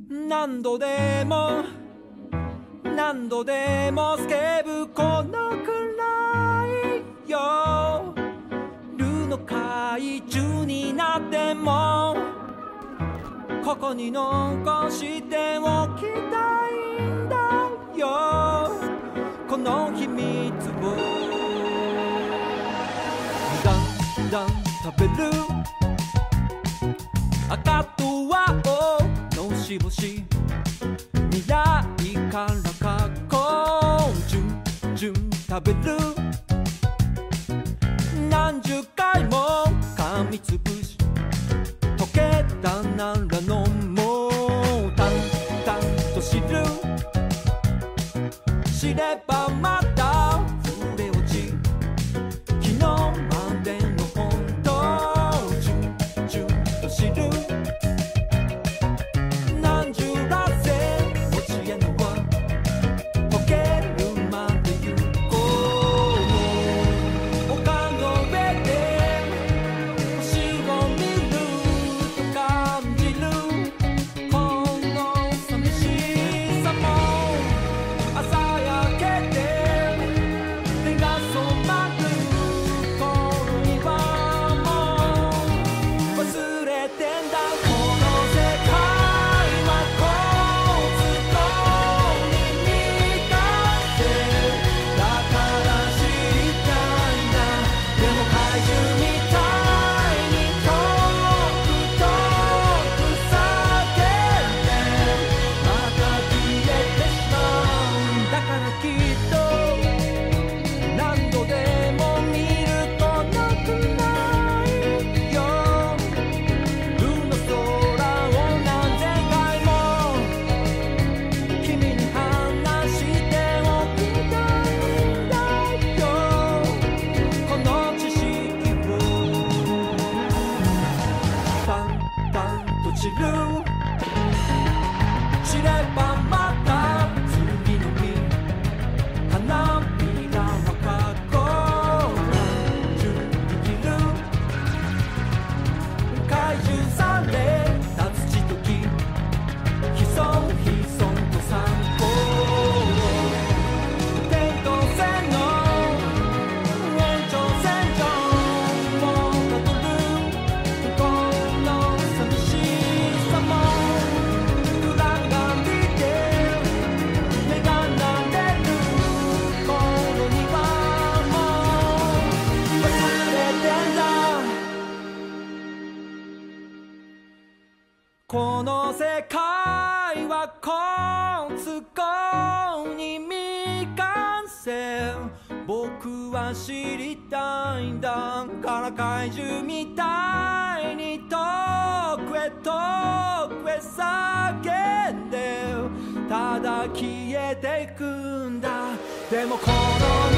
何度でも何度でもスケブこのくらいよ。ルの怪獣になってもここに残しておきたいんだよ。この秘密をだんだん食べる赤と青のしぼし未来から過去順々食べる何十回も噛みつぶし溶けたなら飲もう淡々と知る知ればまた触れ落ち昨日までの本当順々と知る何十らせ落ちへのは溶けるまで行こう。丘の上で星を見ると感じるこの寂しさも朝焼けて目が染まる頃にはもう忘れてんだ。この世界はこつこに満たしてだから知りたいんだ。でも怪獣みたいに遠く遠く叫んでまた消えてしまう。だからきっと何度でも見ることくらいよ。ルの空を何千回も君に話しておきたいんだよ。この知識を淡々と知る知ればまた次の日花びらは過去順に切る怪獣された土と木ひそひそと散歩点と線の延長線上をたどるこの寂しさも暗がりで目が慣れる頃にはもう忘れてんだ。この世界はこつこに未完成。僕は知りたいんだから怪獣みたいに遠くへ叫んでただ消えてくんだ。でもこの